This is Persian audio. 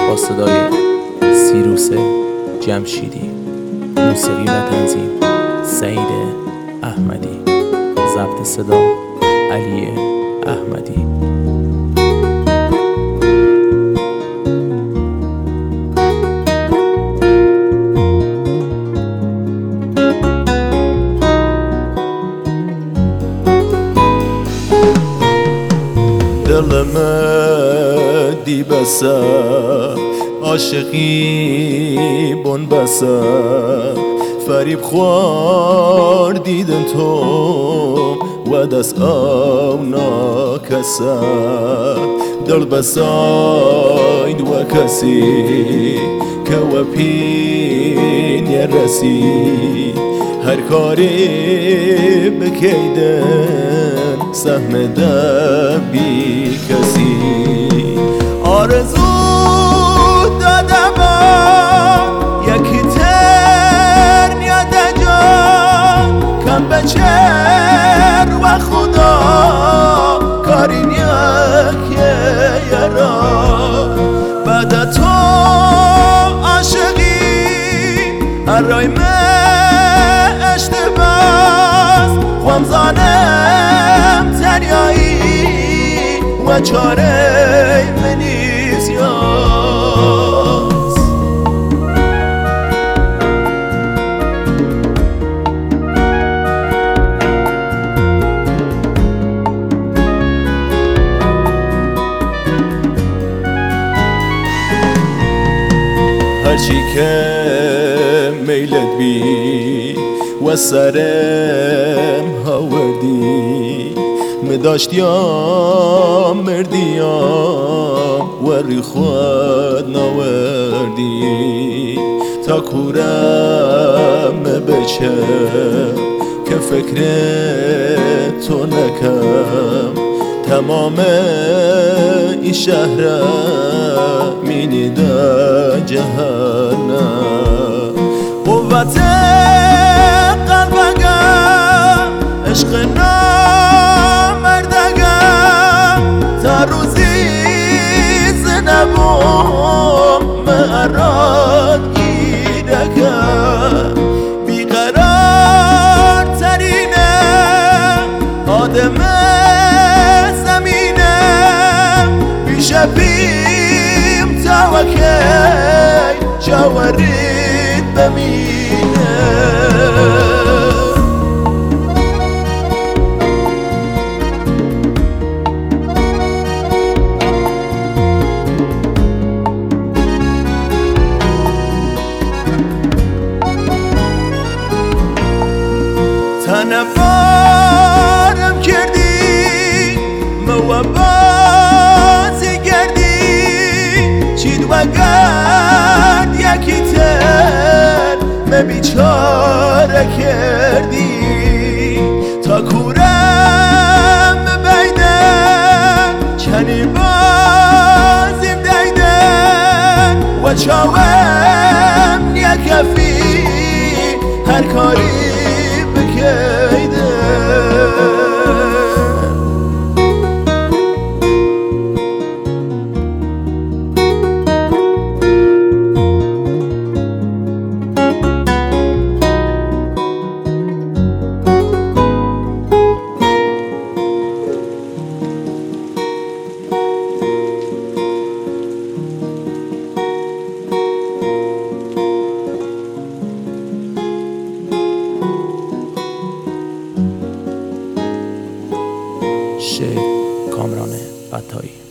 با صدای سیروس جمشیدی، موسیقی و تنظیم سعید احمدی، ضبط صدا علی احمدی. دلمه دی بسه عاشقی بون بسه فریب خوار دیدن تو و دست او ناکسه دل بساید و کسی که و پین رسی هر کاری بکیدن سهم دبی کسی آرزو دادم یکی تر نیاد جان کم بچر و خدا کارین یکی یرا بعد تو عاشقی هرای خوام زانم تنیایی و چاره منیز یاز هرچی که میلت بی و سرم هاوردی مداشتیم مردیم و ری خود ناوردی تا کورم بچه که فکر تو نکم تمام این شهر مینیده جهنم قوت عشق نامردگم تا روزی زنبم مراد گیرگم بیقرار ترینه آدم زمینه بیشه بیم تا وکی جاورید بمینه تنفارم کردی موابازی گردی چید و گرد یکی تر بیچاره کردی تا کورم بیدن چنی بازیم دیدن و چاوم یکفی هر کاری شعر کامران عطایی.